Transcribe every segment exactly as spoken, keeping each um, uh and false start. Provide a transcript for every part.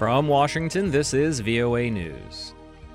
From Washington, this is V O A News.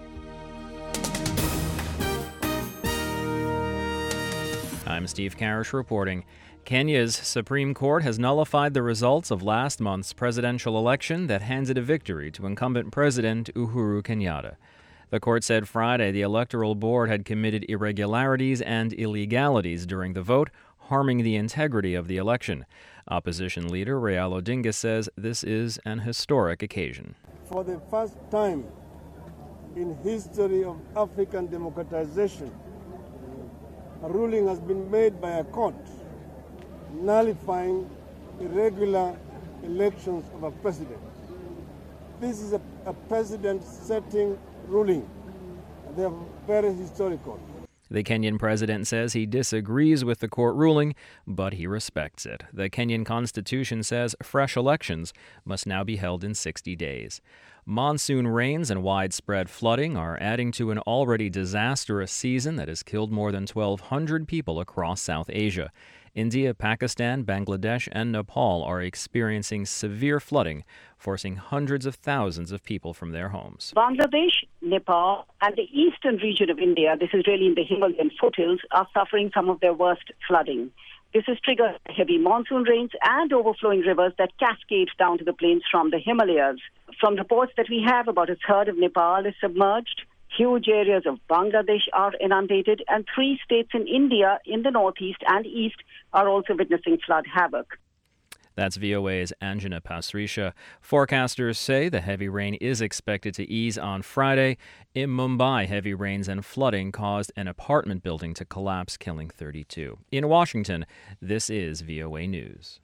I'm Steve Karish reporting. Kenya's Supreme Court has nullified the results of last month's presidential election that handed a victory to incumbent President Uhuru Kenyatta. The court said Friday the Electoral Board had committed irregularities and illegalities during the vote, harming the integrity of the election. Opposition leader Raila Odinga says this is an historic occasion. For the first time in history of African democratization, a ruling has been made by a court nullifying irregular elections of a president. This is a, a precedent-setting ruling. They are very historical. The Kenyan president says he disagrees with the court ruling, but he respects it. The Kenyan constitution says fresh elections must now be held in sixty days. Monsoon rains and widespread flooding are adding to an already disastrous season that has killed more than twelve hundred people across South Asia. India, Pakistan, Bangladesh, and Nepal are experiencing severe flooding, forcing hundreds of thousands of people from their homes. Bangladesh, Nepal, and the eastern region of India, this is really in the Himalayan foothills, are suffering some of their worst flooding. This has triggered heavy monsoon rains and overflowing rivers that cascade down to the plains from the Himalayas. From reports that we have, about a third of Nepal is submerged. Huge areas of Bangladesh are inundated, and three states in India in the northeast and east are also witnessing flood havoc. That's V O A's Anjana Pasricha. Forecasters say the heavy rain is expected to ease on Friday. In Mumbai, heavy rains and flooding caused an apartment building to collapse, killing thirty-two. In Washington, this is V O A News.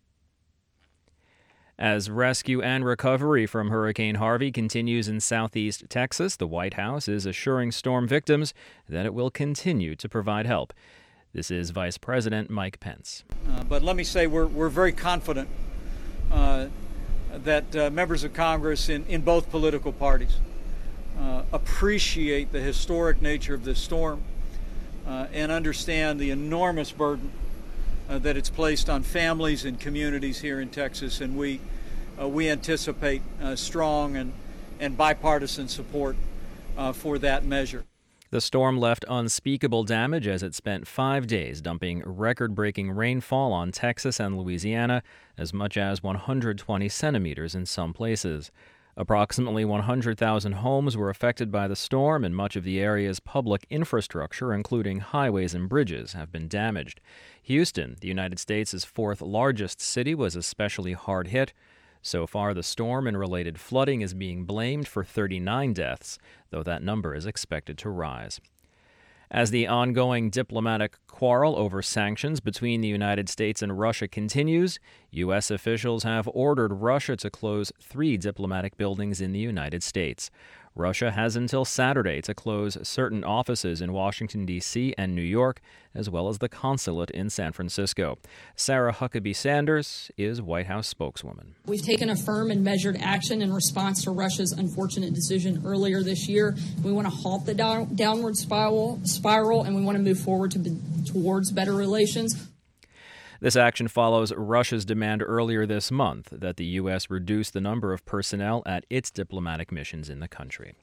As rescue and recovery from Hurricane Harvey continues in southeast Texas, the White House is assuring storm victims that it will continue to provide help. This is Vice President Mike Pence. Uh, but let me say we're, we're very confident uh, that uh, members of Congress in, in both political parties uh, appreciate the historic nature of this storm uh, and understand the enormous burden Uh, that it's placed on families and communities here in Texas, and we uh, we anticipate uh, strong and, and bipartisan support uh, for that measure. The storm left unspeakable damage as it spent five days dumping record-breaking rainfall on Texas and Louisiana, as much as one hundred twenty centimeters in some places. Approximately one hundred thousand homes were affected by the storm, and much of the area's public infrastructure, including highways and bridges, have been damaged. Houston, the United States' fourth largest city, was especially hard hit. So far, the storm and related flooding is being blamed for thirty-nine deaths, though that number is expected to rise. As the ongoing diplomatic quarrel over sanctions between the United States and Russia continues, U S officials have ordered Russia to close three diplomatic buildings in the United States. Russia has until Saturday to close certain offices in Washington, D C and New York, as well as the consulate in San Francisco. Sarah Huckabee Sanders is White House spokeswoman. We've taken a firm and measured action in response to Russia's unfortunate decision earlier this year. We want to halt the down, downward spiral, spiral, and we want to move forward to be, towards better relations. This action follows Russia's demand earlier this month that the U S reduce the number of personnel at its diplomatic missions in the country.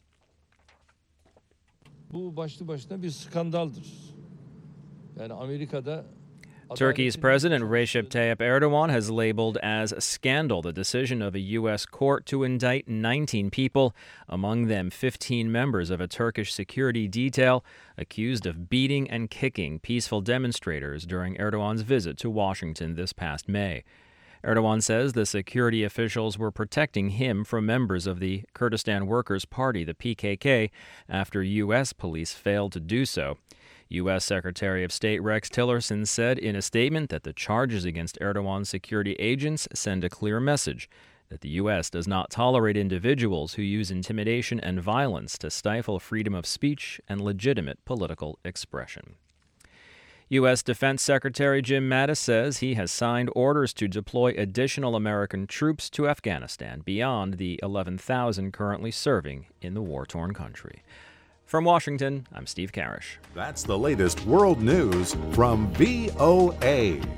Bu başlı başına bir skandaldır. Yani Amerika'da Turkey's President Recep Tayyip Erdogan has labeled as a scandal the decision of a U S court to indict nineteen people, among them fifteen members of a Turkish security detail, accused of beating and kicking peaceful demonstrators during Erdogan's visit to Washington this past May. Erdogan says the security officials were protecting him from members of the Kurdistan Workers' Party, the P K K, after U S police failed to do so. U S Secretary of State Rex Tillerson said in a statement that the charges against Erdogan's security agents send a clear message that the U S does not tolerate individuals who use intimidation and violence to stifle freedom of speech and legitimate political expression. U S Defense Secretary Jim Mattis says he has signed orders to deploy additional American troops to Afghanistan beyond the eleven thousand currently serving in the war-torn country. From Washington, I'm Steve Karish. That's the latest world news from V O A.